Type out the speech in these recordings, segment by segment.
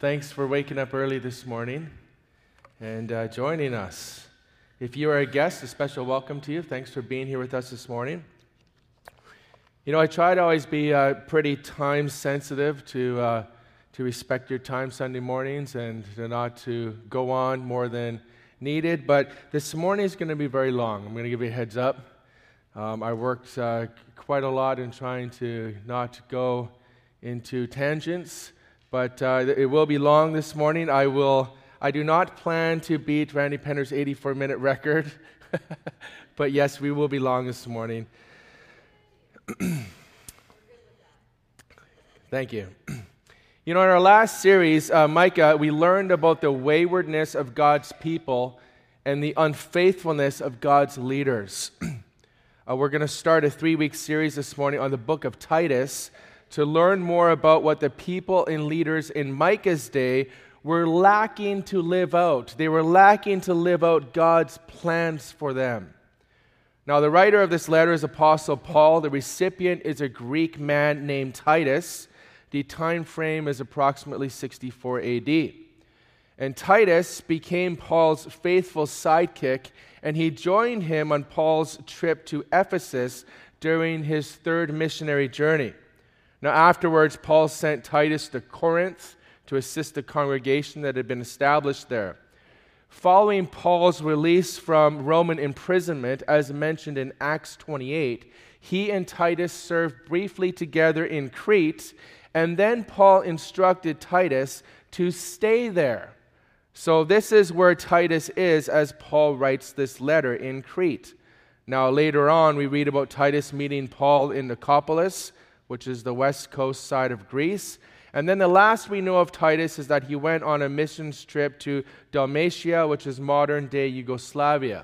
Thanks for waking up early this morning and joining us. If you are a guest, a special welcome to you. Thanks for being here with us this morning. You know, I try to always be pretty time sensitive to respect your time Sunday mornings and not to go on more than needed. But this morning is going to be very long. I'm going to give you a heads up. I worked quite a lot in trying to not go into tangents. But it will be long this morning. I do not plan to beat Randy Penner's 84-minute record. But yes, we will be long this morning. Thank you. You know, in our last series, Micah, we learned about the waywardness of God's people and the unfaithfulness of God's leaders. We're going to start a 3-week series this morning on the book of Titus, to learn more about what the people and leaders in Micah's day were lacking to live out. They were lacking to live out God's plans for them. Now, the writer of this letter is Apostle Paul. The recipient is a Greek man named Titus. The time frame is approximately 64 AD. And Titus became Paul's faithful sidekick, and he joined him on Paul's trip to Ephesus during his third missionary journey. Now, afterwards, Paul sent Titus to Corinth to assist the congregation that had been established there. Following Paul's release from Roman imprisonment, as mentioned in Acts 28, he and Titus served briefly together in Crete, and then Paul instructed Titus to stay there. So this is where Titus is as Paul writes this letter in Crete. Now, later on, we read about Titus meeting Paul in Nicopolis, which is the west coast side of Greece. And then the last we know of Titus is that he went on a missions trip to Dalmatia, which is modern-day Yugoslavia.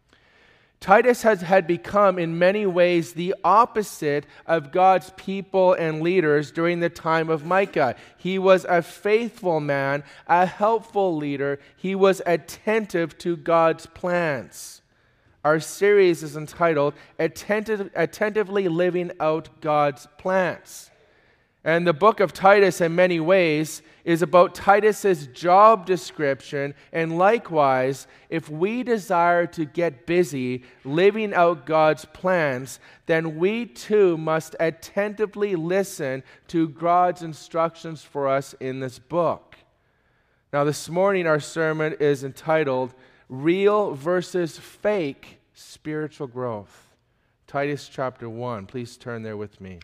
Titus had become, in many ways, the opposite of God's people and leaders during the time of Micah. He was a faithful man, a helpful leader. He was attentive to God's plans. Our series is entitled, Attentively Living Out God's Plans. And the book of Titus, in many ways, is about Titus's job description. And likewise, if we desire to get busy living out God's plans, then we too must attentively listen to God's instructions for us in this book. Now, this morning, our sermon is entitled, Real versus Fake Spiritual Growth. Titus chapter 1. Please turn there with me.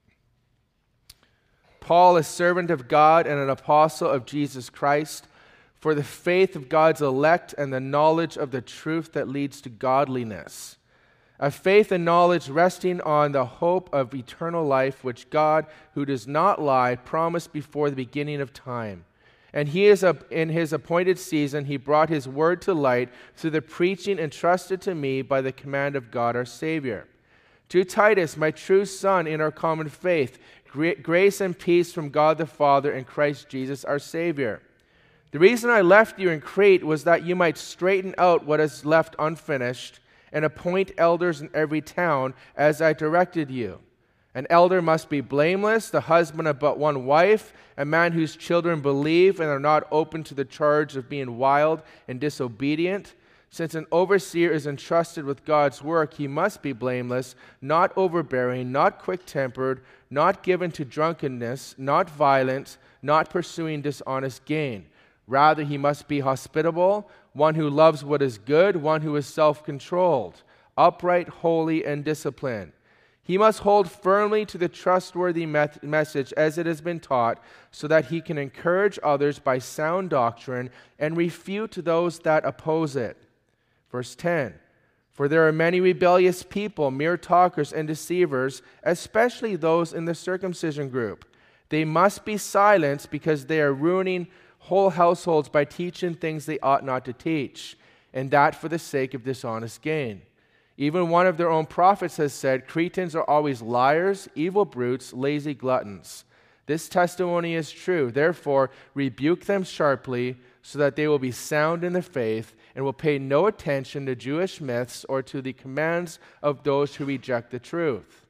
Paul, a servant of God and an apostle of Jesus Christ, for the faith of God's elect and the knowledge of the truth that leads to godliness. A faith and knowledge resting on the hope of eternal life, which God, who does not lie, promised before the beginning of time. And he is in his appointed season, he brought his word to light through the preaching entrusted to me by the command of God our Savior. To Titus, my true son in our common faith, grace and peace from God the Father and Christ Jesus our Savior. The reason I left you in Crete was that you might straighten out what is left unfinished and appoint elders in every town as I directed you. An elder must be blameless, the husband of but one wife, a man whose children believe and are not open to the charge of being wild and disobedient. Since an overseer is entrusted with God's work, he must be blameless, not overbearing, not quick-tempered, not given to drunkenness, not violent, not pursuing dishonest gain. Rather, he must be hospitable, one who loves what is good, one who is self-controlled, upright, holy, and disciplined. He must hold firmly to the trustworthy message as it has been taught, so that he can encourage others by sound doctrine and refute those that oppose it. Verse 10, for there are many rebellious people, mere talkers and deceivers, especially those in the circumcision group. They must be silenced because they are ruining whole households by teaching things they ought not to teach, and that for the sake of dishonest gain. Even one of their own prophets has said, Cretans are always liars, evil brutes, lazy gluttons. This testimony is true. Therefore, rebuke them sharply so that they will be sound in the faith and will pay no attention to Jewish myths or to the commands of those who reject the truth.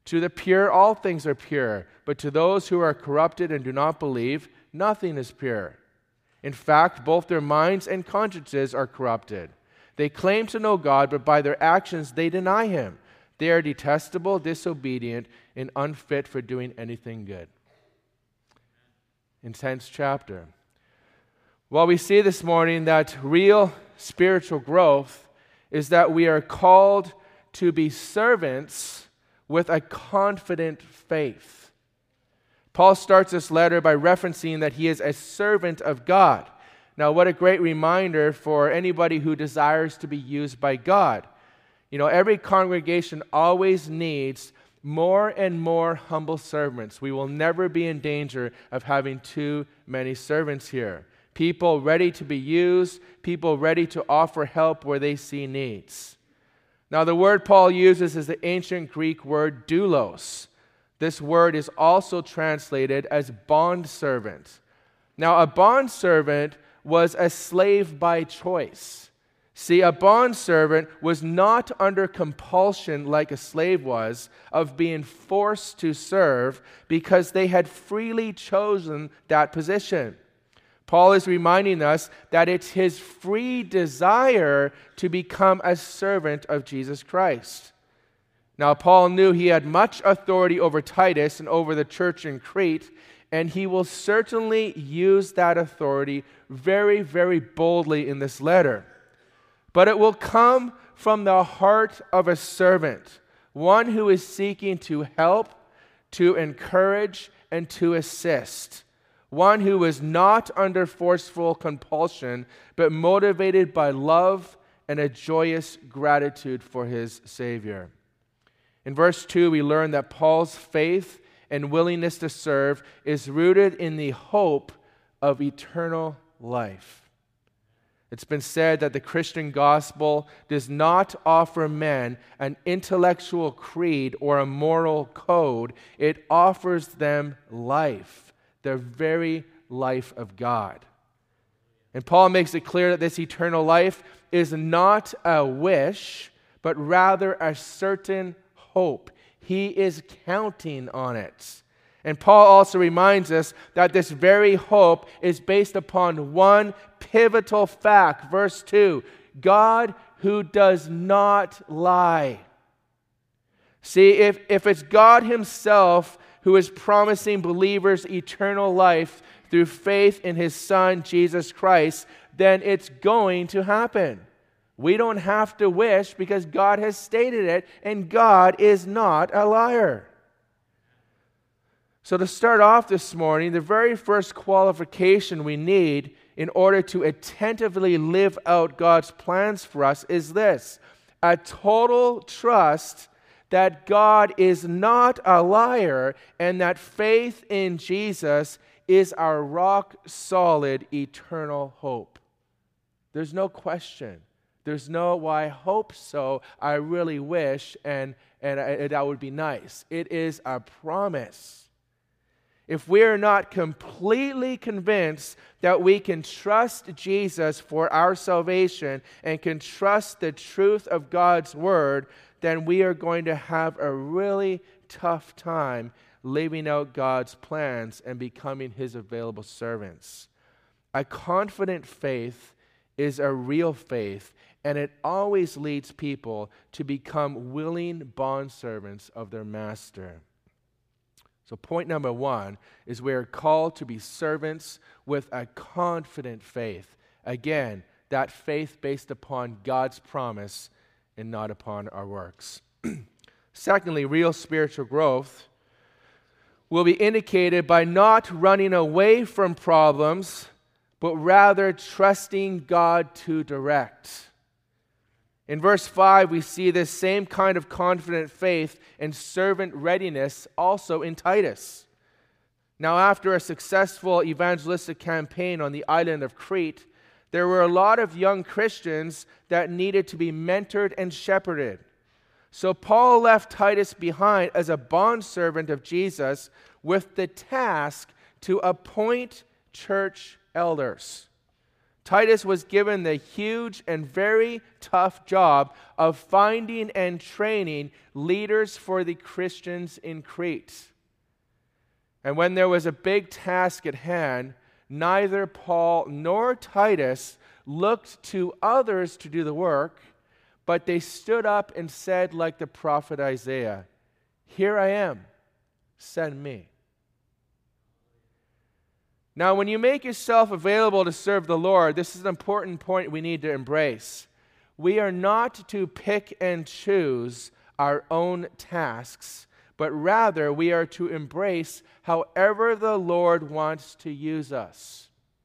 To the pure, all things are pure, but to those who are corrupted and do not believe, nothing is pure. In fact, both their minds and consciences are corrupted. They claim to know God, but by their actions they deny Him. They are detestable, disobedient, and unfit for doing anything good. Intense chapter. Well, we see this morning that real spiritual growth is that we are called to be servants with a confident faith. Paul starts this letter by referencing that he is a servant of God. Now, what a great reminder for anybody who desires to be used by God. You know, every congregation always needs more and more humble servants. We will never be in danger of having too many servants here. People ready to be used, people ready to offer help where they see needs. Now, the word Paul uses is the ancient Greek word doulos. This word is also translated as bondservant. Now, a bondservant was a slave by choice. See, a bondservant was not under compulsion like a slave was of being forced to serve because they had freely chosen that position. Paul is reminding us that it's his free desire to become a servant of Jesus Christ. Now, Paul knew he had much authority over Titus and over the church in Crete, and he will certainly use that authority very, very boldly in this letter. But it will come from the heart of a servant, one who is seeking to help, to encourage, and to assist. One who is not under forceful compulsion, but motivated by love and a joyous gratitude for his Savior. In verse 2, we learn that Paul's faith and willingness to serve is rooted in the hope of eternal life. It's been said that the Christian gospel does not offer men an intellectual creed or a moral code. It offers them life, the very life of God. And Paul makes it clear that this eternal life is not a wish, but rather a certain hope. He is counting on it. And Paul also reminds us that this very hope is based upon one pivotal fact. Verse 2, God who does not lie. See, if it's God Himself who is promising believers eternal life through faith in His Son, Jesus Christ, then it's going to happen. We don't have to wish because God has stated it, and God is not a liar. So to start off this morning, the very first qualification we need in order to attentively live out God's plans for us is this: a total trust that God is not a liar and that faith in Jesus is our rock-solid eternal hope. There's no question. There's no, well, I hope so, I really wish, and that would be nice. It is a promise. If we are not completely convinced that we can trust Jesus for our salvation and can trust the truth of God's Word, then we are going to have a really tough time living out God's plans and becoming His available servants. A confident faith is a real faith, and it always leads people to become willing bondservants of their master. So point number 1 is we are called to be servants with a confident faith. Again, that faith based upon God's promise and not upon our works. Secondly, real spiritual growth will be indicated by not running away from problems, but rather trusting God to direct. In verse 5, we see this same kind of confident faith and servant readiness also in Titus. Now, after a successful evangelistic campaign on the island of Crete, there were a lot of young Christians that needed to be mentored and shepherded. So Paul left Titus behind as a bondservant of Jesus with the task to appoint church elders. Titus was given the huge and very tough job of finding and training leaders for the Christians in Crete. And when there was a big task at hand, neither Paul nor Titus looked to others to do the work, but they stood up and said, like the prophet Isaiah, "Here I am, send me." Now, when you make yourself available to serve the Lord, this is an important point we need to embrace. We are not to pick and choose our own tasks, but rather we are to embrace however the Lord wants to use us.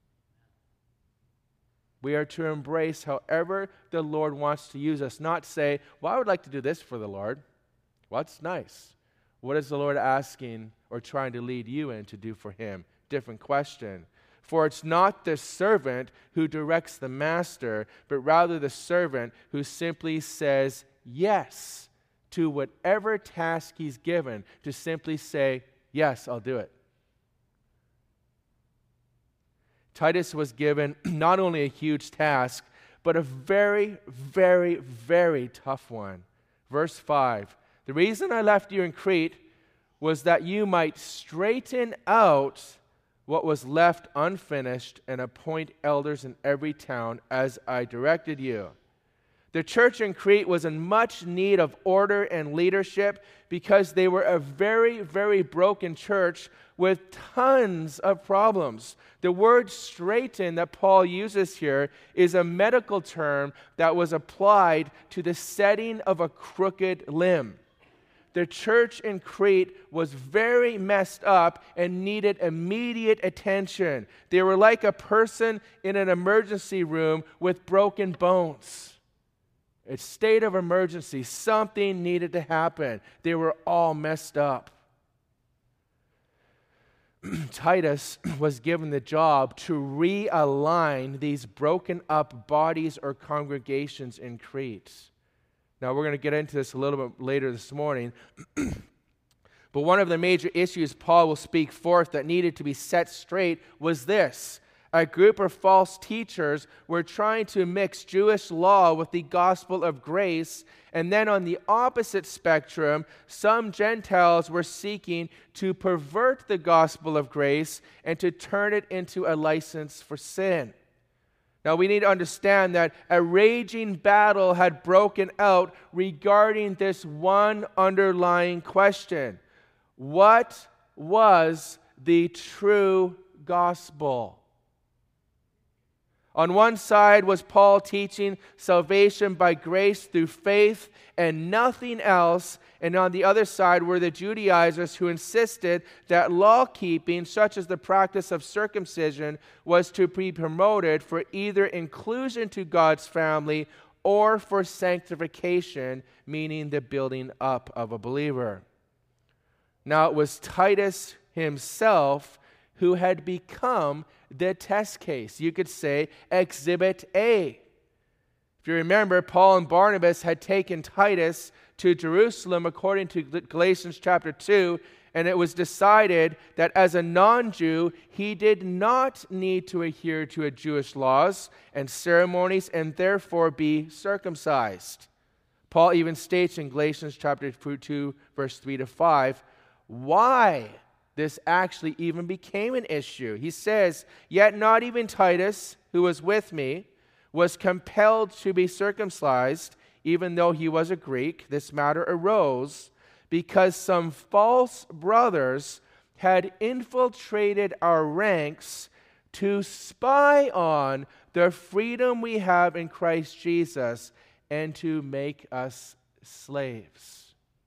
We are to embrace however the Lord wants to use us, not say, "Well, I would like to do this for the Lord." Well, that's nice. What is the Lord asking or trying to lead you in to do for Him? Different question. For it's not the servant who directs the master, but rather the servant who simply says yes to whatever task he's given, to simply say, "Yes, I'll do it." Titus was given not only a huge task, but a very, very, very tough one. Verse 5, "The reason I left you in Crete was that you might straighten out what was left unfinished and appoint elders in every town as I directed you." The church in Crete was in much need of order and leadership because they were a very, very broken church with tons of problems. The word straighten that Paul uses here is a medical term that was applied to the setting of a crooked limb. The church in Crete was very messed up and needed immediate attention. They were like a person in an emergency room with broken bones. A state of emergency. Something needed to happen. They were all messed up. Titus was given the job to realign these broken up bodies or congregations in Crete. Now, we're going to get into this a little bit later this morning. But one of the major issues Paul will speak forth that needed to be set straight was this. A group of false teachers were trying to mix Jewish law with the gospel of grace. And then on the opposite spectrum, some Gentiles were seeking to pervert the gospel of grace and to turn it into a license for sin. Now, we need to understand that a raging battle had broken out regarding this one underlying question. What was the true gospel? On one side was Paul teaching salvation by grace through faith and nothing else. And on the other side were the Judaizers who insisted that law-keeping, such as the practice of circumcision, was to be promoted for either inclusion to God's family or for sanctification, meaning the building up of a believer. Now, it was Titus himself who had become the test case. You could say Exhibit A. If you remember, Paul and Barnabas had taken Titus to Jerusalem according to Galatians chapter 2, and it was decided that as a non-Jew, he did not need to adhere to Jewish laws and ceremonies and therefore be circumcised. Paul even states in Galatians chapter 2, verse 3 to 5, why this actually even became an issue. He says, "Yet not even Titus, who was with me, was compelled to be circumcised, even though he was a Greek. This matter arose because some false brothers had infiltrated our ranks to spy on the freedom we have in Christ Jesus and to make us slaves.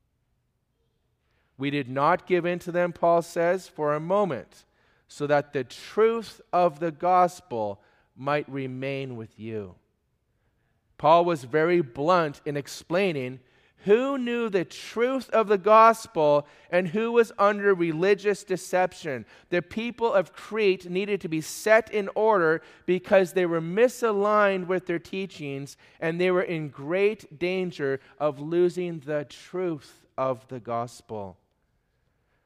We did not give in to them," Paul says, "for a moment, so that the truth of the gospel might remain with you." Paul was very blunt in explaining who knew the truth of the gospel and who was under religious deception. The people of Crete needed to be set in order because they were misaligned with their teachings and they were in great danger of losing the truth of the gospel.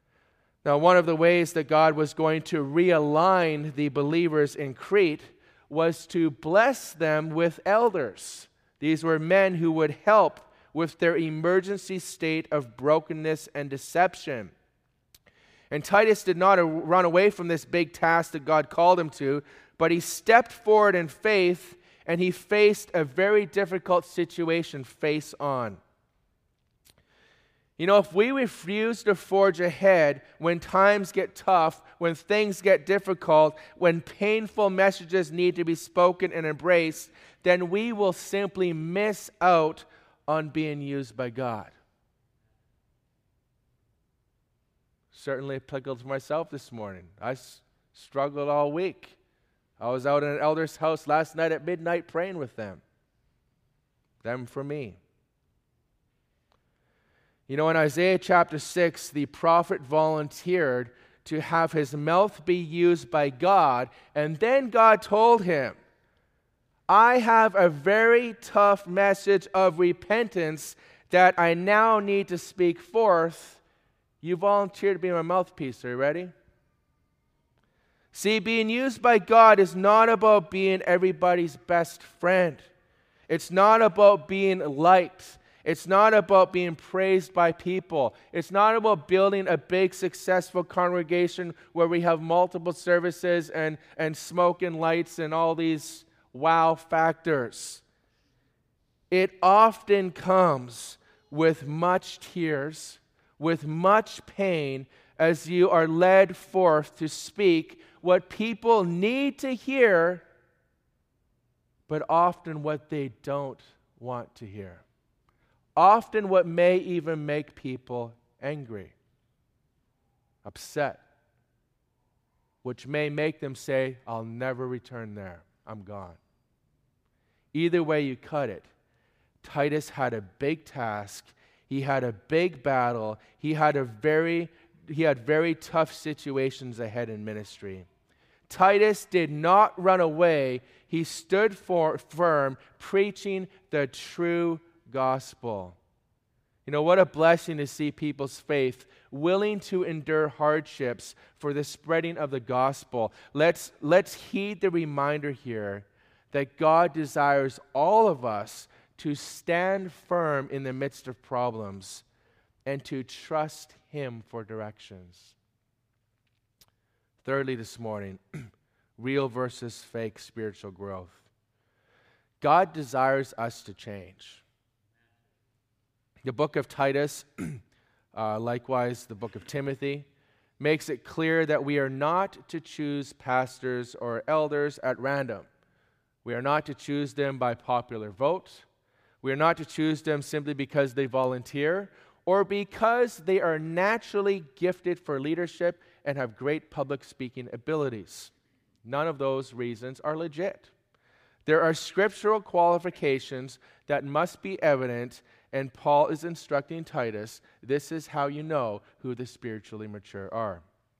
Now, one of the ways that God was going to realign the believers in Crete was to bless them with elders. These were men who would help with their emergency state of brokenness and deception. And Titus did not run away from this big task that God called him to, but he stepped forward in faith, and he faced a very difficult situation face on. You know, if we refuse to forge ahead when times get tough, when things get difficult, when painful messages need to be spoken and embraced, then we will simply miss out on being used by God. Certainly applicable to myself this morning. I struggled all week. I was out in an elder's house last night at midnight praying with them. Them for me. You know, in Isaiah chapter 6, the prophet volunteered to have his mouth be used by God, and then God told him, I have a very tough message of repentance that I now need to speak forth. You volunteered to be my mouthpiece. Are you ready? See, being used by God is not about being everybody's best friend. It's not about being liked. It's not about being praised by people. It's not about building a big, successful congregation where we have multiple services and smoke and lights and all these wow factors. It often comes with much tears, with much pain, as you are led forth to speak what people need to hear, but often what they don't want to hear. Often what may even make people angry, upset, which may make them say, I'll never return there. I'm gone. Either way you cut it, Titus had a big task. He had a big battle. He had very tough situations ahead in ministry. Titus did not run away. He stood firm, preaching the true gospel. You know, what a blessing to see people's faith willing to endure hardships for the spreading of the gospel. Let's heed the reminder here that God desires all of us to stand firm in the midst of problems and to trust Him for directions. Thirdly, this morning, real versus fake spiritual growth. God desires us to change. The book of Titus, likewise the book of Timothy, makes it clear that we are not to choose pastors or elders at random. We are not to choose them by popular vote. We are not to choose them simply because they volunteer or because they are naturally gifted for leadership and have great public speaking abilities. None of those reasons are legit. There are scriptural qualifications that must be evident, and Paul is instructing Titus, this is how you know who the spiritually mature are.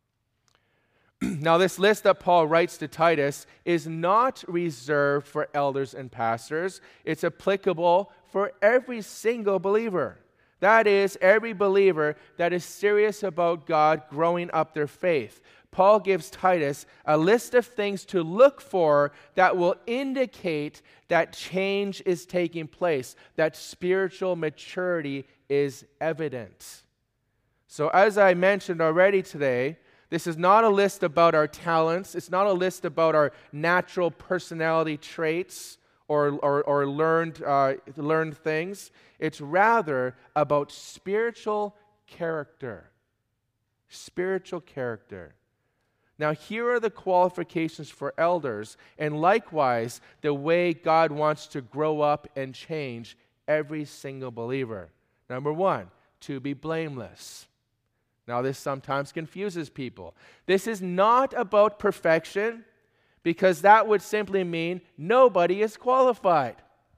Now, this list that Paul writes to Titus is not reserved for elders and pastors. It's applicable for every single believer. That is, every believer that is serious about God growing up their faith. Paul gives Titus a list of things to look for that will indicate that change is taking place, that spiritual maturity is evident. So as I mentioned already today, this is not a list about our talents. It's not a list about our natural personality traits or learned things. It's rather about spiritual character. Spiritual character. Now, here are the qualifications for elders, and likewise, the way God wants to grow up and change every single believer. Number one, to be blameless. Now, this sometimes confuses people. This is not about perfection, because that would simply mean nobody is qualified.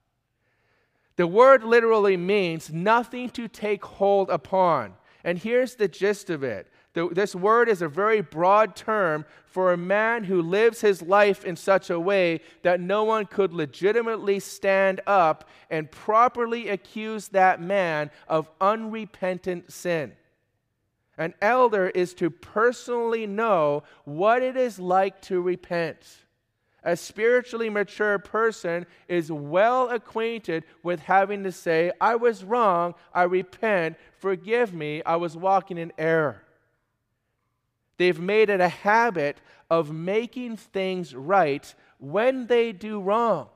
The word literally means nothing to take hold upon. And here's the gist of it. This word is a very broad term for a man who lives his life in such a way that no one could legitimately stand up and properly accuse that man of unrepentant sin. An elder is to personally know what it is like to repent. A spiritually mature person is well acquainted with having to say, I was wrong, I repent, forgive me, I was walking in error. They've made it a habit of making things right when they do wrong.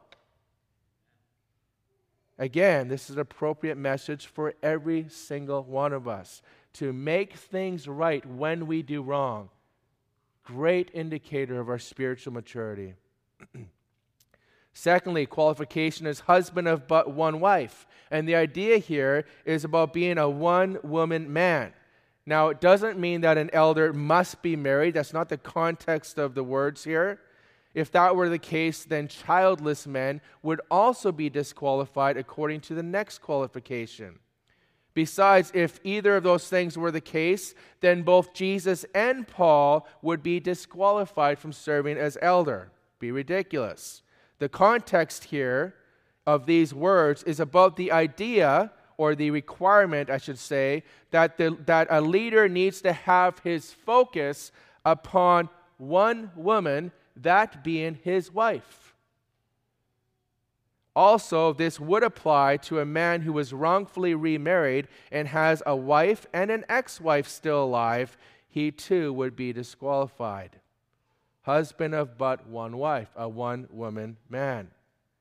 Again, this is an appropriate message for every single one of us, to make things right when we do wrong. Great indicator of our spiritual maturity. Secondly, qualification is husband of but one wife. And the idea here is about being a one-woman man. Now, it doesn't mean that an elder must be married. That's not the context of the words here. If that were the case, then childless men would also be disqualified according to the next qualification. Besides, if either of those things were the case, then both Jesus and Paul would be disqualified from serving as elder. Be ridiculous. The context here of these words is about the idea, or the requirement, I should say, that a leader needs to have his focus upon one woman, that being his wife. Also, this would apply to a man who was wrongfully remarried and has a wife and an ex-wife still alive. He too would be disqualified. Husband of but one wife, a one-woman man.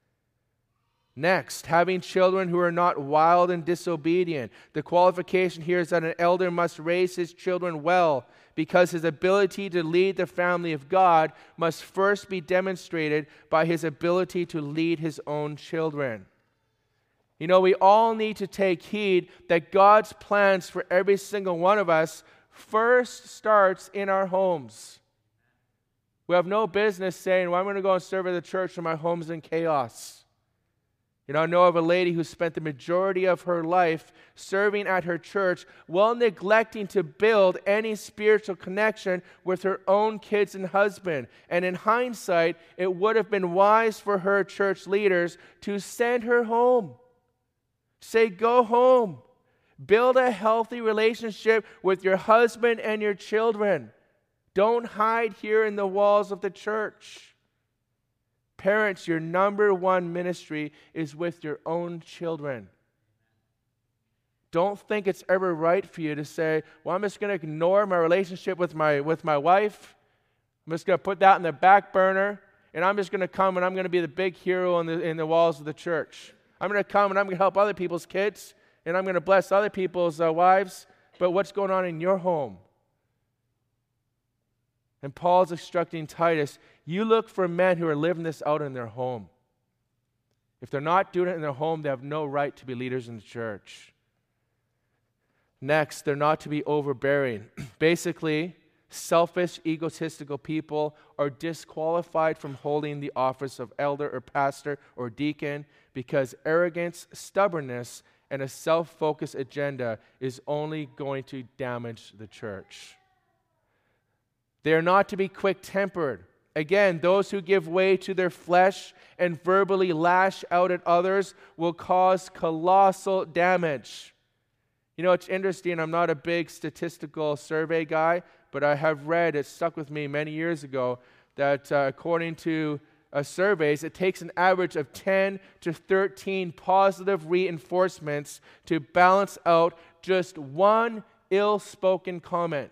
Next, having children who are not wild and disobedient. The qualification here is that an elder must raise his children well, because his ability to lead the family of God must first be demonstrated by his ability to lead his own children. You know, we all need to take heed that God's plans for every single one of us first starts in our homes. We have no business saying, well, I'm going to go and serve at the church when my home's in chaos. You know, I know of a lady who spent the majority of her life serving at her church while neglecting to build any spiritual connection with her own kids and husband. And in hindsight, it would have been wise for her church leaders to send her home. Say, go home. Build a healthy relationship with your husband and your children. Don't hide here in the walls of the church. Parents, your number one ministry is with your own children. Don't think it's ever right for you to say, well, I'm just going to ignore my relationship with my wife. I'm just going to put that in the back burner, and I'm just going to come and I'm going to be the big hero in the walls of the church. I'm going to come and I'm going to help other people's kids, and I'm going to bless other people's wives, but what's going on in your home? And Paul's instructing Titus, you look for men who are living this out in their home. If they're not doing it in their home, they have no right to be leaders in the church. Next, they're not to be overbearing. Basically, selfish, egotistical people are disqualified from holding the office of elder or pastor or deacon because arrogance, stubbornness, and a self-focused agenda is only going to damage the church. They are not to be quick-tempered. Again, those who give way to their flesh and verbally lash out at others will cause colossal damage. You know, it's interesting, I'm not a big statistical survey guy, but I have read, it stuck with me many years ago, that according to surveys, it takes an average of 10 to 13 positive reinforcements to balance out just one ill-spoken comment.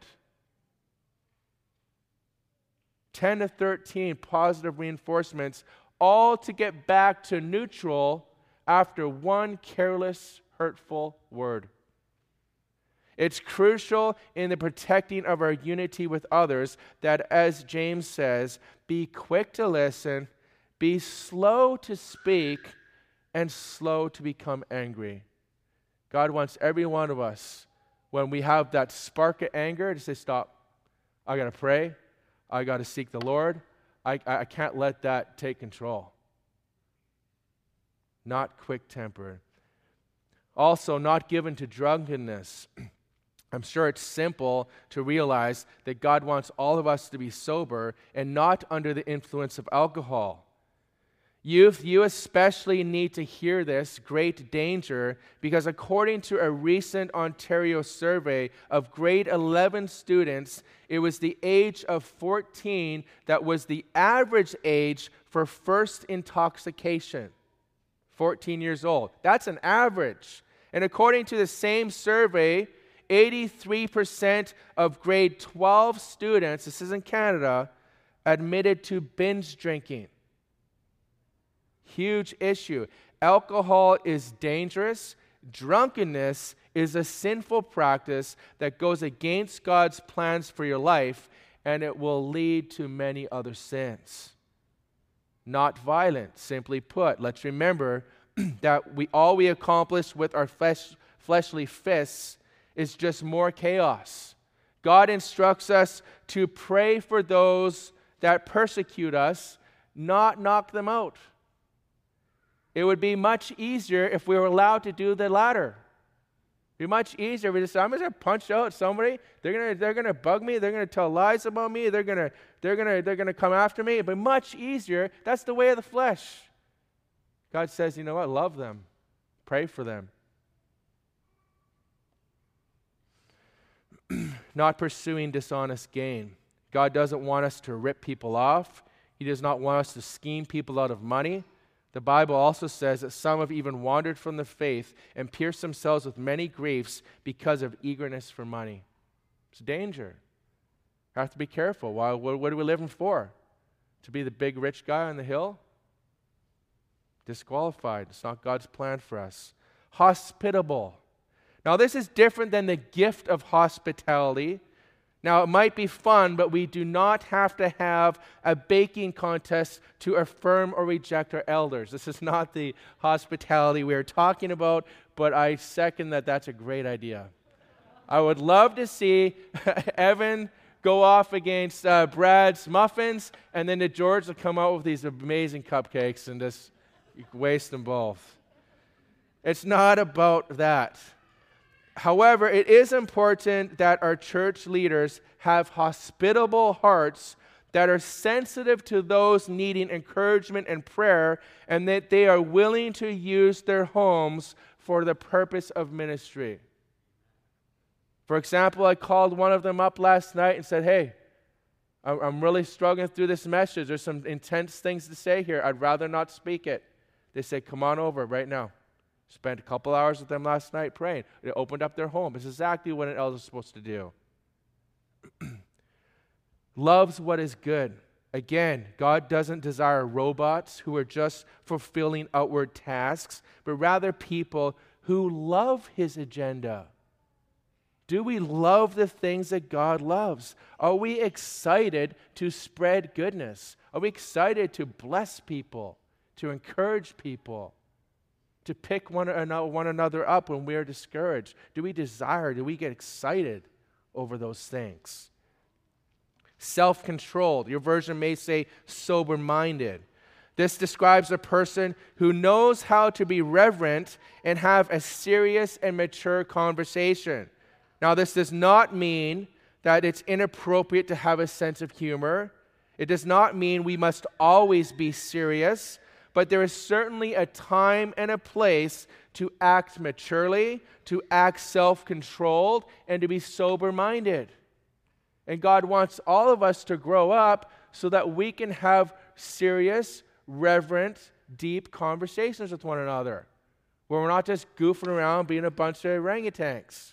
10 to 13 positive reinforcements, all to get back to neutral after one careless, hurtful word. It's crucial in the protecting of our unity with others that, as James says, be quick to listen, be slow to speak, and slow to become angry. God wants every one of us, when we have that spark of anger, to say, stop. I got to pray. I got to seek the Lord. I can't let that take control. Not quick-tempered. Also, not given to drunkenness. I'm sure it's simple to realize that God wants all of us to be sober and not under the influence of alcohol. Youth, you especially need to hear this great danger, because according to a recent Ontario survey of grade 11 students, it was the age of 14 that was the average age for first intoxication. 14 years old. That's an average. And according to the same survey, 83% of grade 12 students, this is in Canada, admitted to binge drinking. Huge issue. Alcohol is dangerous. Drunkenness is a sinful practice that goes against God's plans for your life, and it will lead to many other sins. Not violent, simply put. Let's remember that all we accomplish with our fleshly fists is just more chaos. God instructs us to pray for those that persecute us, not knock them out. It would be much easier if we were allowed to do the latter. It'd be much easier if we just say, I'm just going to punch out somebody. They're gonna bug me. They're going to tell lies about me. They're going to come after me. It'd be much easier. That's the way of the flesh. God says, you know what? Love them. Pray for them. Not pursuing dishonest gain. God doesn't want us to rip people off. He does not want us to scheme people out of money. The Bible also says that some have even wandered from the faith and pierced themselves with many griefs because of eagerness for money. It's a danger. You have to be careful. Why? What are we living for? To be the big rich guy on the hill? Disqualified. It's not God's plan for us. Hospitable. Now, this is different than the gift of hospitality. Now, it might be fun, but we do not have to have a baking contest to affirm or reject our elders. This is not the hospitality we are talking about, but I second that that's a great idea. I would love to see Evan go off against Brad's muffins, and then George will come out with these amazing cupcakes and just waste them both. It's not about that. However, it is important that our church leaders have hospitable hearts that are sensitive to those needing encouragement and prayer, and that they are willing to use their homes for the purpose of ministry. For example, I called one of them up last night and said, hey, I'm really struggling through this message. There's some intense things to say here. I'd rather not speak it. They said, come on over right now. Spent a couple hours with them last night praying. They opened up their home. It's exactly what an elder is supposed to do. Loves what is good. Again, God doesn't desire robots who are just fulfilling outward tasks, but rather people who love His agenda. Do we love the things that God loves? Are we excited to spread goodness? Are we excited to bless people, to encourage people? To pick one another up when we are discouraged? Do we get excited over those things? Self-controlled. Your version may say sober-minded. This describes a person who knows how to be reverent and have a serious and mature conversation. Now, this does not mean that it's inappropriate to have a sense of humor. It does not mean we must always be serious. But there is certainly a time and a place to act maturely, to act self-controlled, and to be sober-minded. And God wants all of us to grow up so that we can have serious, reverent, deep conversations with one another, where we're not just goofing around being a bunch of orangutans.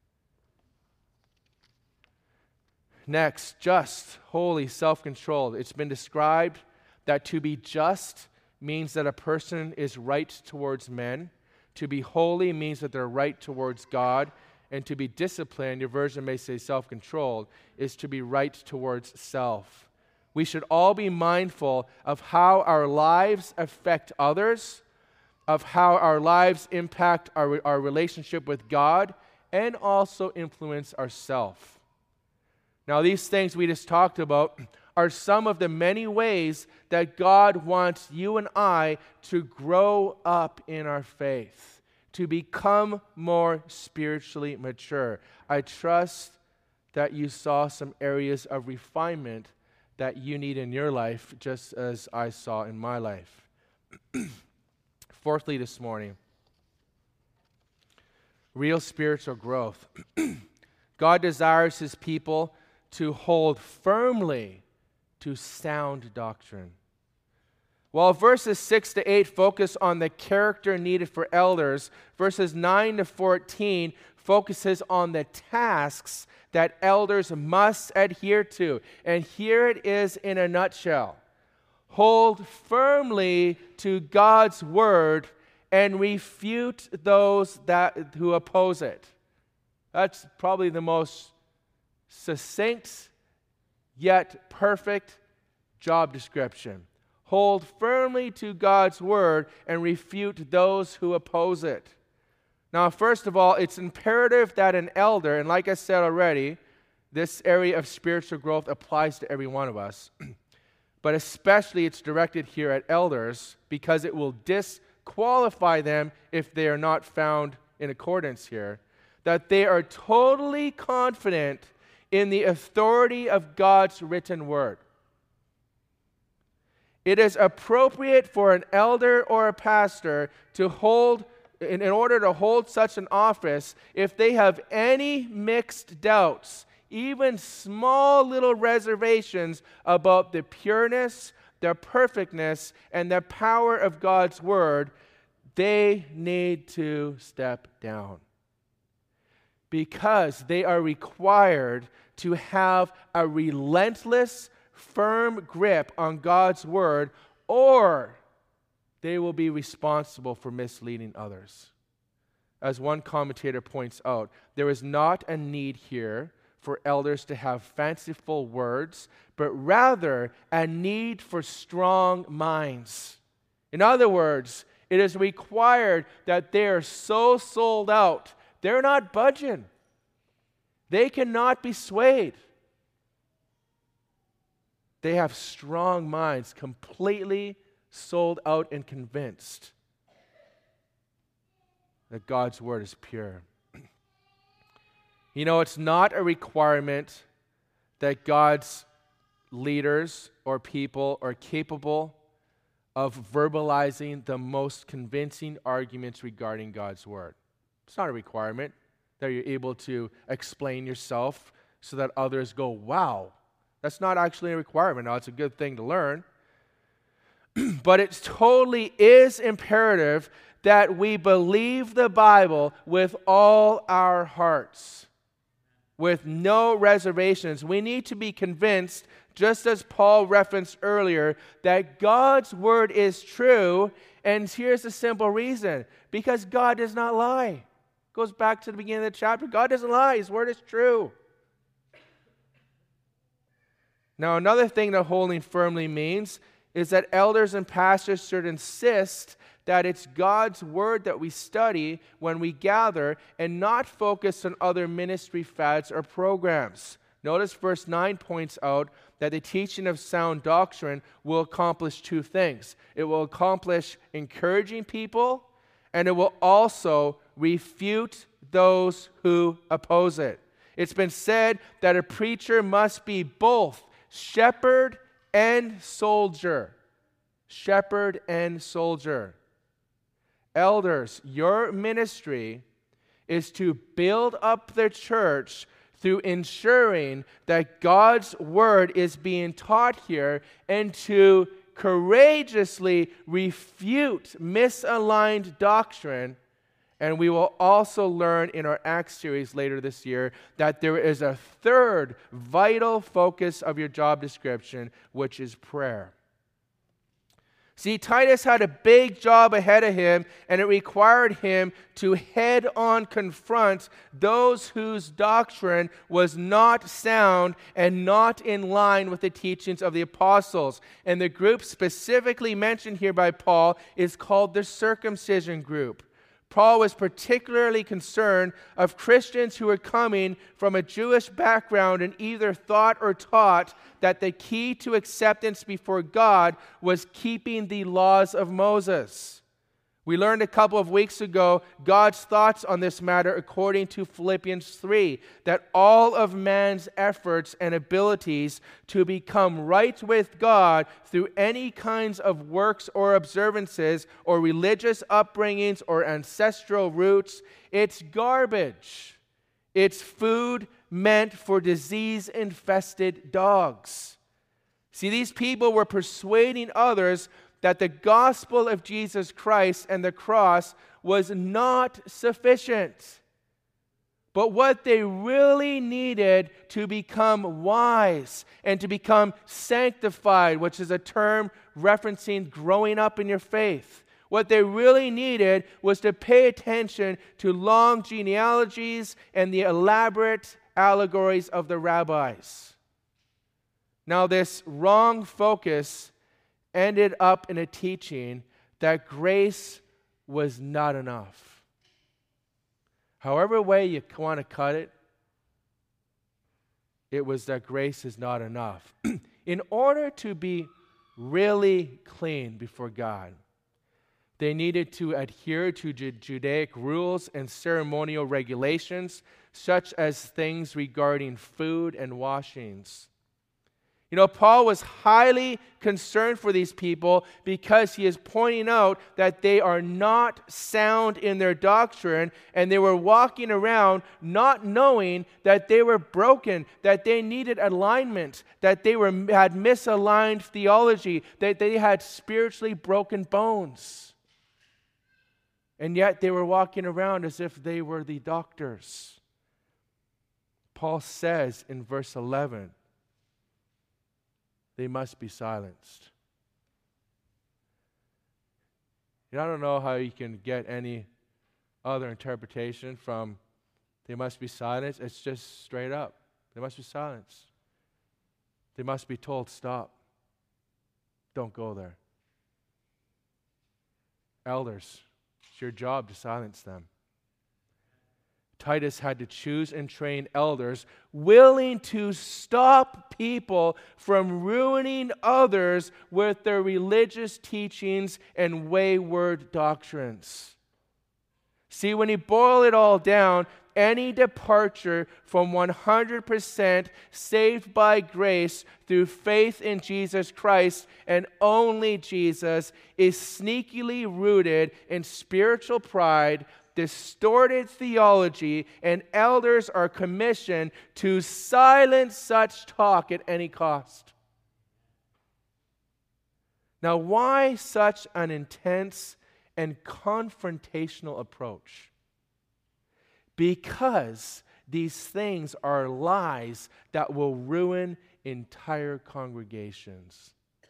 Next, just, holy, self-controlled. It's been described that to be just means that a person is right towards men. To be holy means that they're right towards God. And to be disciplined, your version may say self-controlled, is to be right towards self. We should all be mindful of how our lives affect others, of how our lives impact our relationship with God, and also influence ourselves. Now, these things we just talked about are some of the many ways that God wants you and I to grow up in our faith, to become more spiritually mature. I trust that you saw some areas of refinement that you need in your life, just as I saw in my life. Fourthly, this morning, real spiritual growth. God desires his people to hold firmly to sound doctrine. While verses 6 to 8 focus on the character needed for elders, verses 9 to 14 focuses on the tasks that elders must adhere to. And here it is in a nutshell. Hold firmly to God's word and refute those who oppose it. That's probably the most succinct yet perfect job description. Hold firmly to God's word and refute those who oppose it. Now, first of all, it's imperative that an elder, and like I said already, this area of spiritual growth applies to every one of us, but especially it's directed here at elders because it will disqualify them if they are not found in accordance here, that they are totally confident in the authority of God's written word. It is appropriate for an elder or a pastor to hold, in order to hold such an office, if they have any mixed doubts, even small little reservations about the pureness, the perfectness, and the power of God's word, they need to step down. Because they are required to have a relentless, firm grip on God's word, or they will be responsible for misleading others. As one commentator points out, there is not a need here for elders to have fanciful words, but rather a need for strong minds. In other words, it is required that they are so sold out, they're not budging. They cannot be swayed. They have strong minds, completely sold out and convinced that God's word is pure. You know, it's not a requirement that God's leaders or people are capable of verbalizing the most convincing arguments regarding God's word. It's not a requirement that you're able to explain yourself so that others go, wow. That's not actually a requirement. Now, it's a good thing to learn. But it totally is imperative that we believe the Bible with all our hearts, with no reservations. We need to be convinced, just as Paul referenced earlier, that God's word is true. And here's the simple reason: because God does not lie. Goes back to the beginning of the chapter. God doesn't lie. His word is true. Now, another thing that holding firmly means is that elders and pastors should insist that it's God's word that we study when we gather and not focus on other ministry fads or programs. Notice verse 9 points out that the teaching of sound doctrine will accomplish two things. It will accomplish encouraging people, and it will also refute those who oppose it. It's been said that a preacher must be both shepherd and soldier. Shepherd and soldier. Elders, your ministry is to build up the church through ensuring that God's word is being taught here and to courageously refute misaligned doctrine. And we will also learn in our Acts series later this year that there is a third vital focus of your job description, which is prayer. See, Titus had a big job ahead of him, and it required him to head-on confront those whose doctrine was not sound and not in line with the teachings of the apostles. And the group specifically mentioned here by Paul is called the circumcision group. Paul was particularly concerned of Christians who were coming from a Jewish background and either thought or taught that the key to acceptance before God was keeping the laws of Moses. We learned a couple of weeks ago God's thoughts on this matter according to Philippians 3, that all of man's efforts and abilities to become right with God through any kinds of works or observances or religious upbringings or ancestral roots, it's garbage. It's food meant for disease-infested dogs. See, these people were persuading others that the gospel of Jesus Christ and the cross was not sufficient. But what they really needed to become wise and to become sanctified, which is a term referencing growing up in your faith, what they really needed was to pay attention to long genealogies and the elaborate allegories of the rabbis. Now, this wrong focus ended up in a teaching that grace was not enough. However way you want to cut it, it was that grace is not enough. In order to be really clean before God, they needed to adhere to Judaic rules and ceremonial regulations, such as things regarding food and washings. You know, Paul was highly concerned for these people because he is pointing out that they are not sound in their doctrine, and they were walking around not knowing that they were broken, that they needed alignment, that they had misaligned theology, that they had spiritually broken bones. And yet they were walking around as if they were the doctors. Paul says in verse 11, they must be silenced. I don't know how you can get any other interpretation from they must be silenced. It's just straight up. They must be silenced. They must be told, stop. Don't go there. Elders, it's your job to silence them. Titus had to choose and train elders willing to stop people from ruining others with their religious teachings and wayward doctrines. See, when you boil it all down, any departure from 100% saved by grace through faith in Jesus Christ and only Jesus is sneakily rooted in spiritual pride, distorted theology, and elders are commissioned to silence such talk at any cost. Now, why such an intense and confrontational approach? Because these things are lies that will ruin entire congregations.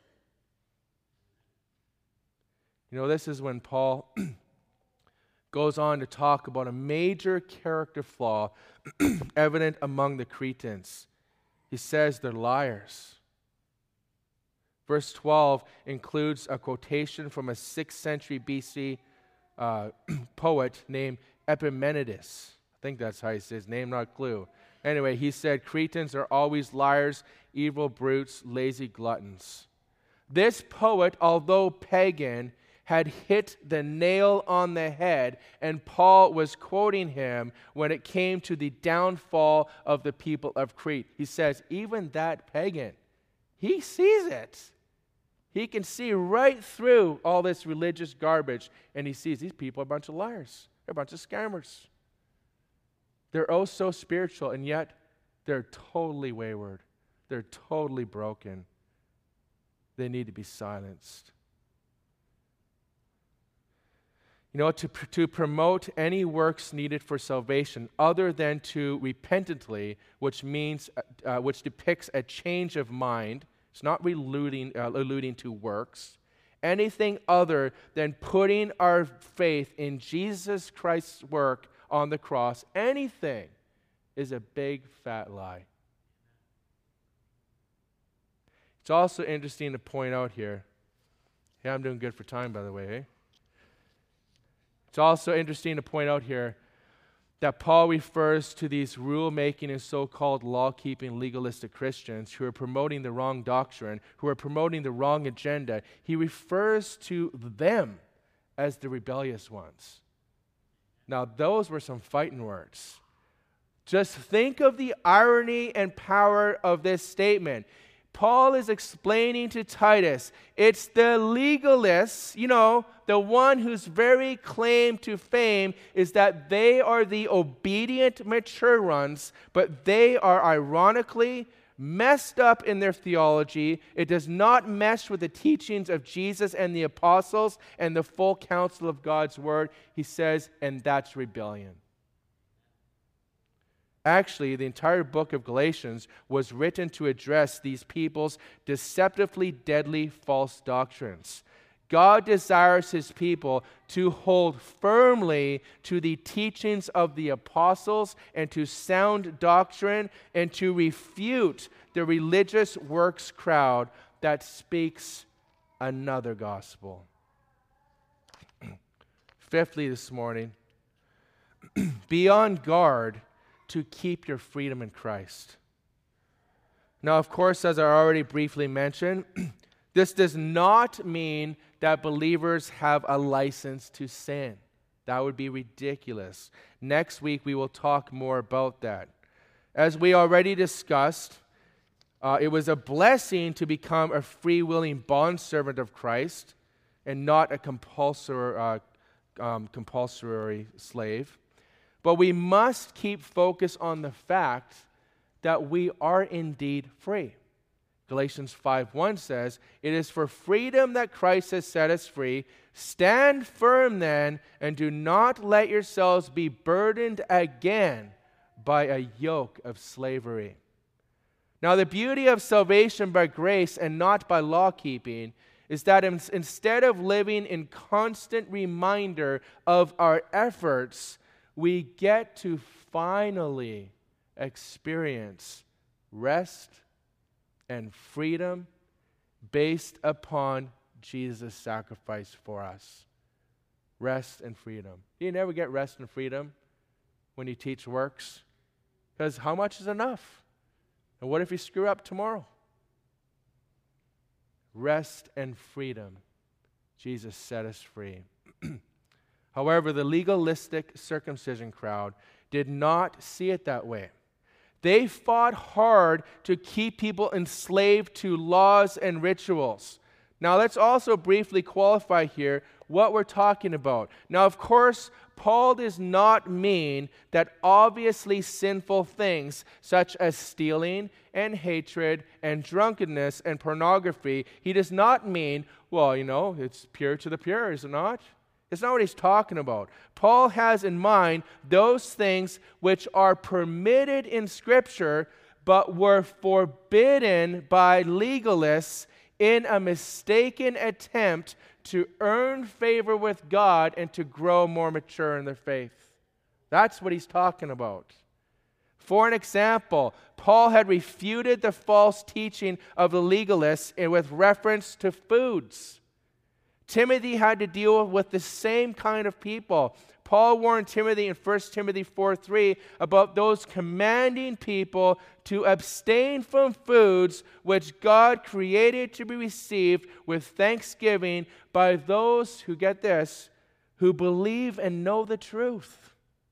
You know, this is when Paul goes on to talk about a major character flaw evident among the Cretans. He says they're liars. Verse 12 includes a quotation from a 6th century BC poet named Epimenides. I think that's how he says his name, not a clue. Anyway, he said, Cretans are always liars, evil brutes, lazy gluttons. This poet, although pagan, had hit the nail on the head, and Paul was quoting him when it came to the downfall of the people of Crete. He says, even that pagan, he sees it. He can see right through all this religious garbage, and he sees these people are a bunch of liars. They're a bunch of scammers. They're oh so spiritual, and yet they're totally wayward. They're totally broken. They need to be silenced. You know, to promote any works needed for salvation other than to repentantly, which depicts a change of mind. It's not alluding to works. Anything other than putting our faith in Jesus Christ's work on the cross, anything, is a big fat lie. It's also interesting to point out here. Yeah, I'm doing good for time, by the way, eh? It's also interesting to point out here that Paul refers to these rule-making and so-called law-keeping legalistic Christians who are promoting the wrong doctrine, who are promoting the wrong agenda. He refers to them as the rebellious ones. Now, those were some fighting words. Just think of the irony and power of this statement. Paul is explaining to Titus, it's the legalists, the one whose very claim to fame is that they are the obedient, mature ones, but they are ironically messed up in their theology. It does not mesh with the teachings of Jesus and the apostles and the full counsel of God's word. He says, and that's rebellion. Actually, the entire book of Galatians was written to address these people's deceptively deadly false doctrines. God desires his people to hold firmly to the teachings of the apostles and to sound doctrine and to refute the religious works crowd that speaks another gospel. Fifthly, this morning, be on guard to keep your freedom in Christ. Now, of course, as I already briefly mentioned, this does not mean that believers have a license to sin. That would be ridiculous. Next week, we will talk more about that. As we already discussed, it was a blessing to become a free-willing bondservant of Christ and not a compulsory slave. But we must keep focus on the fact that we are indeed free. Galatians 5:1 says, "It is for freedom that Christ has set us free. Stand firm then, and do not let yourselves be burdened again by a yoke of slavery." Now, the beauty of salvation by grace and not by law keeping is that instead of living in constant reminder of our efforts, we get to finally experience rest and freedom based upon Jesus' sacrifice for us. Rest and freedom. You never get rest and freedom when you teach works, because how much is enough? And what if you screw up tomorrow? Rest and freedom. Jesus set us free. However, the legalistic circumcision crowd did not see it that way. They fought hard to keep people enslaved to laws and rituals. Now, let's also briefly qualify here what we're talking about. Now, of course, Paul does not mean that obviously sinful things such as stealing and hatred and drunkenness and pornography, he does not mean, it's pure to the pure, is it not? It's not what he's talking about. Paul has in mind those things which are permitted in Scripture but were forbidden by legalists in a mistaken attempt to earn favor with God and to grow more mature in their faith. That's what he's talking about. For an example, Paul had refuted the false teaching of the legalists with reference to foods. Timothy had to deal with the same kind of people. Paul warned Timothy in 1 Timothy 4:3 about those commanding people to abstain from foods which God created to be received with thanksgiving by those who, get this, who believe and know the truth.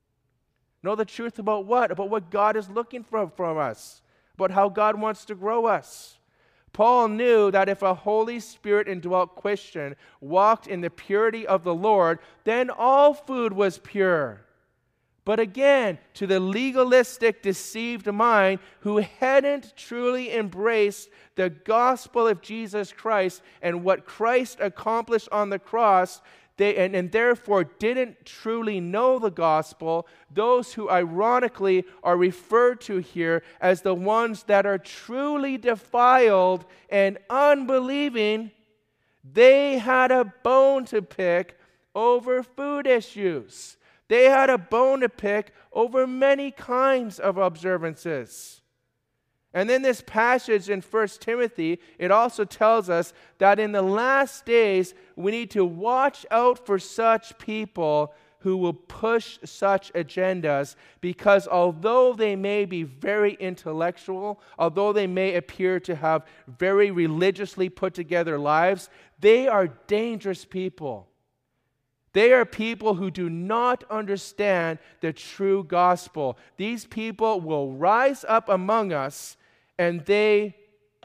Know the truth about what? About what God is looking for from us, about how God wants to grow us. Paul knew that if a Holy Spirit indwelt Christian walked in the purity of the Lord, then all food was pure. But again, to the legalistic, deceived mind who hadn't truly embraced the gospel of Jesus Christ and what Christ accomplished on the cross, and therefore didn't truly know the gospel, those who ironically are referred to here as the ones that are truly defiled and unbelieving, they had a bone to pick over food issues. They had a bone to pick over many kinds of observances. And in this passage in 1 Timothy, it also tells us that in the last days, we need to watch out for such people who will push such agendas, because although they may be very intellectual, although they may appear to have very religiously put together lives, they are dangerous people. They are people who do not understand the true gospel. These people will rise up among us, and they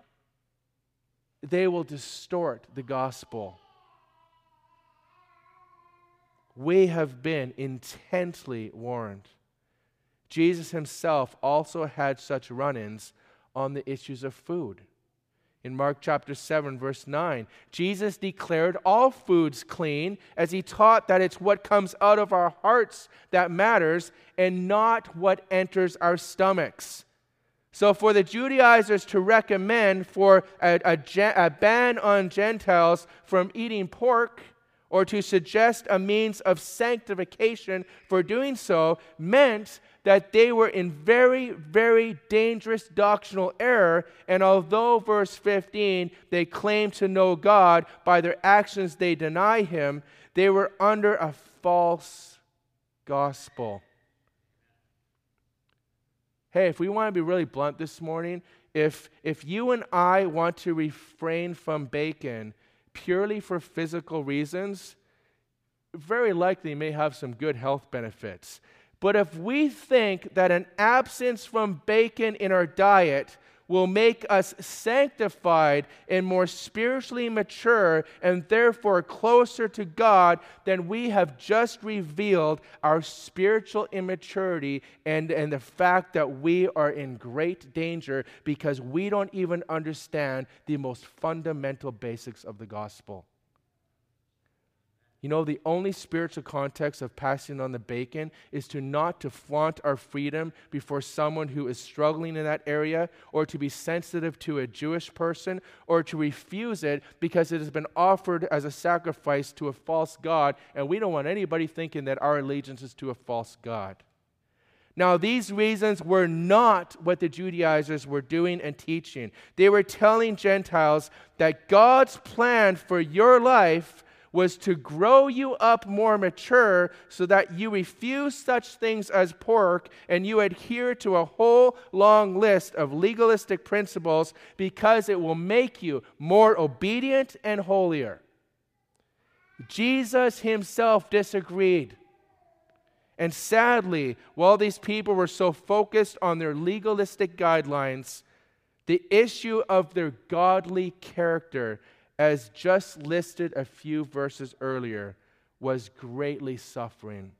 will distort the gospel. We have been intensely warned. Jesus himself also had such run-ins on the issues of food. In Mark chapter 7, verse 9, Jesus declared all foods clean as he taught that it's what comes out of our hearts that matters and not what enters our stomachs. So for the Judaizers to recommend for a ban on Gentiles from eating pork, or to suggest a means of sanctification for doing so, meant that they were in very, very dangerous doctrinal error. And although, verse 15, they claim to know God, by their actions they deny him, they were under a false gospel. Hey, if we want to be really blunt this morning, if you and I want to refrain from bacon purely for physical reasons, very likely may have some good health benefits. But if we think that an absence from bacon in our diet will make us sanctified and more spiritually mature and therefore closer to God, then we have just revealed our spiritual immaturity and the fact that we are in great danger because we don't even understand the most fundamental basics of the gospel. You know, the only spiritual context of passing on the bacon is not to flaunt our freedom before someone who is struggling in that area, or to be sensitive to a Jewish person, or to refuse it because it has been offered as a sacrifice to a false god, and we don't want anybody thinking that our allegiance is to a false god. Now, these reasons were not what the Judaizers were doing and teaching. They were telling Gentiles that God's plan for your life was to grow you up more mature so that you refuse such things as pork and you adhere to a whole long list of legalistic principles because it will make you more obedient and holier. Jesus himself disagreed. And sadly, while these people were so focused on their legalistic guidelines, the issue of their godly character, as just listed a few verses earlier, was greatly suffering.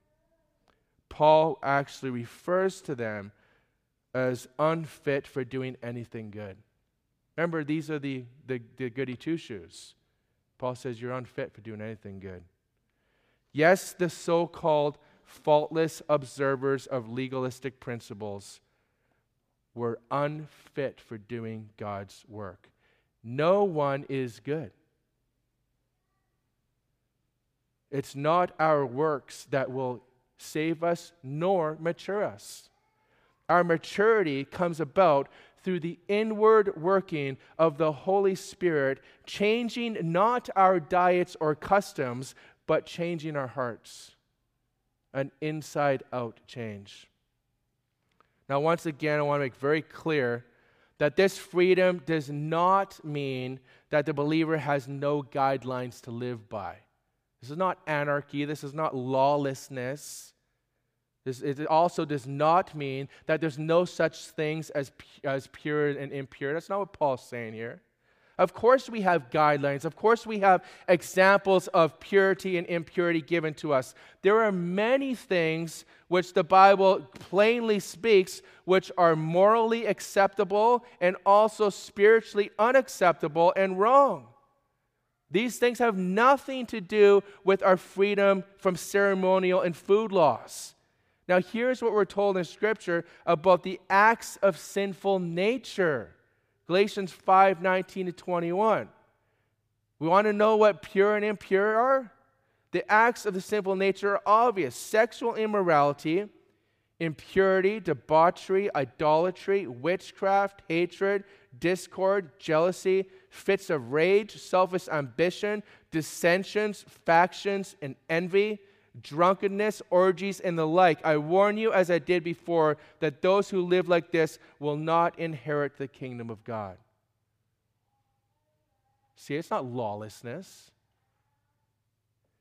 Paul actually refers to them as unfit for doing anything good. Remember, these are the goody two-shoes. Paul says you're unfit for doing anything good. Yes, the so-called faultless observers of legalistic principles were unfit for doing God's work. No one is good. It's not our works that will save us nor mature us. Our maturity comes about through the inward working of the Holy Spirit, changing not our diets or customs, but changing our hearts. An inside-out change. Now, once again, I want to make very clear that this freedom does not mean that the believer has no guidelines to live by. This is not anarchy. This is not lawlessness. It also does not mean that there's no such things as pure and impure. That's not what Paul's saying here. Of course we have guidelines. Of course we have examples of purity and impurity given to us. There are many things which the Bible plainly speaks which are morally acceptable and also spiritually unacceptable and wrong. These things have nothing to do with our freedom from ceremonial and food laws. Now here's what we're told in Scripture about the acts of sinful nature. Galatians 5:19-21. We want to know what pure and impure are? The acts of the sinful nature are obvious. Sexual immorality, impurity, debauchery, idolatry, witchcraft, hatred, discord, jealousy, fits of rage, selfish ambition, dissensions, factions, and envy, drunkenness, orgies, and the like. I warn you, as I did before, that those who live like this will not inherit the kingdom of God. See, it's not lawlessness.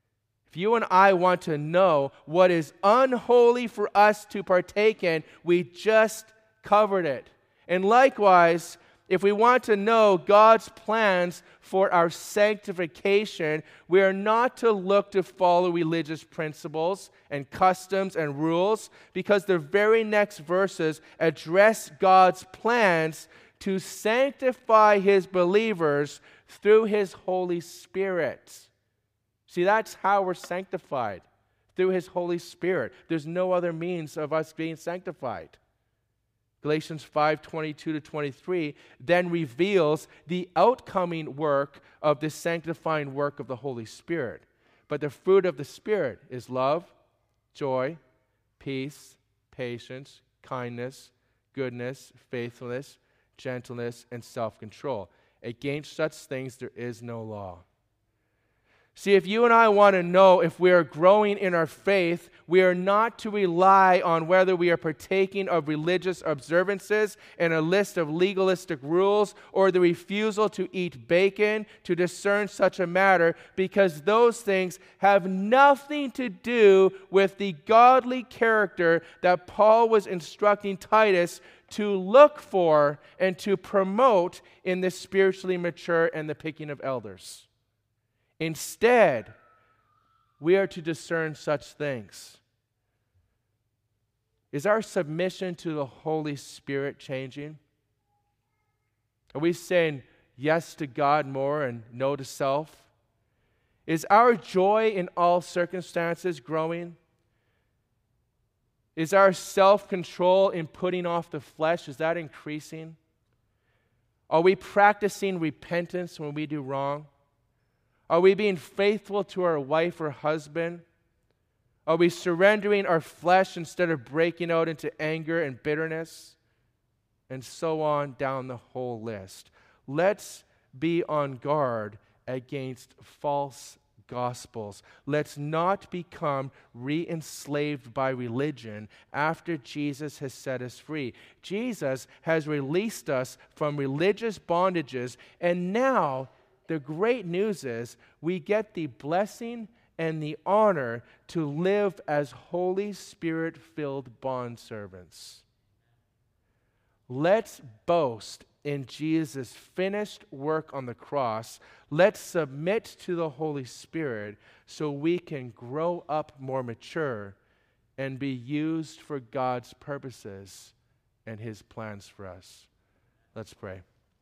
If you and I want to know what is unholy for us to partake in, we just covered it. And likewise, if we want to know God's plans for our sanctification, we are not to look to follow religious principles and customs and rules, because the very next verses address God's plans to sanctify His believers through His Holy Spirit. See, that's how we're sanctified, through His Holy Spirit. There's no other means of us being sanctified. Galatians 5:22-23 then reveals the outcoming work of the sanctifying work of the Holy Spirit. But the fruit of the Spirit is love, joy, peace, patience, kindness, goodness, faithfulness, gentleness, and self-control. Against such things there is no law. See, if you and I want to know if we are growing in our faith, we are not to rely on whether we are partaking of religious observances and a list of legalistic rules, or the refusal to eat bacon to discern such a matter, because those things have nothing to do with the godly character that Paul was instructing Titus to look for and to promote in the spiritually mature and the picking of elders. Instead, we are to discern such things. Is our submission to the Holy Spirit changing? Are we saying yes to God more and no to self? Is our joy in all circumstances growing? Is our self-control in putting off the flesh, is that increasing? Are we practicing repentance when we do wrong? Are we being faithful to our wife or husband? Are we surrendering our flesh instead of breaking out into anger and bitterness? And so on down the whole list. Let's be on guard against false gospels. Let's not become re-enslaved by religion after Jesus has set us free. Jesus has released us from religious bondages, and now the great news is we get the blessing and the honor to live as Holy Spirit-filled bondservants. Let's boast in Jesus' finished work on the cross. Let's submit to the Holy Spirit so we can grow up more mature and be used for God's purposes and His plans for us. Let's pray.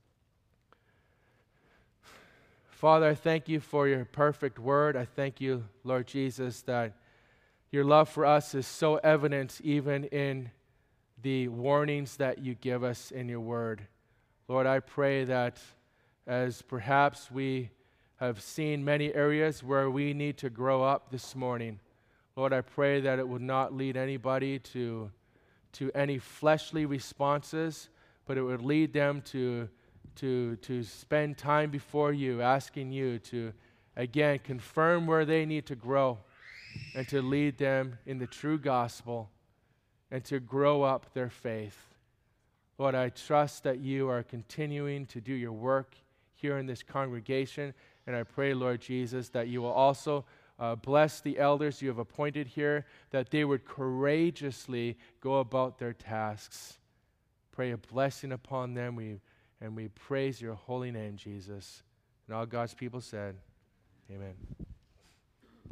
Father, I thank you for your perfect word. I thank you, Lord Jesus, that your love for us is so evident even in the warnings that you give us in your word. Lord, I pray that as perhaps we have seen many areas where we need to grow up this morning, Lord, I pray that it would not lead anybody to any fleshly responses, but it would lead them to spend time before you, asking you to, again, confirm where they need to grow and to lead them in the true gospel and to grow up their faith. Lord, I trust that you are continuing to do your work here in this congregation, and I pray, Lord Jesus, that you will also bless the elders you have appointed here, that they would courageously go about their tasks. Pray a blessing upon them. And we praise your holy name, Jesus. And all God's people said, amen.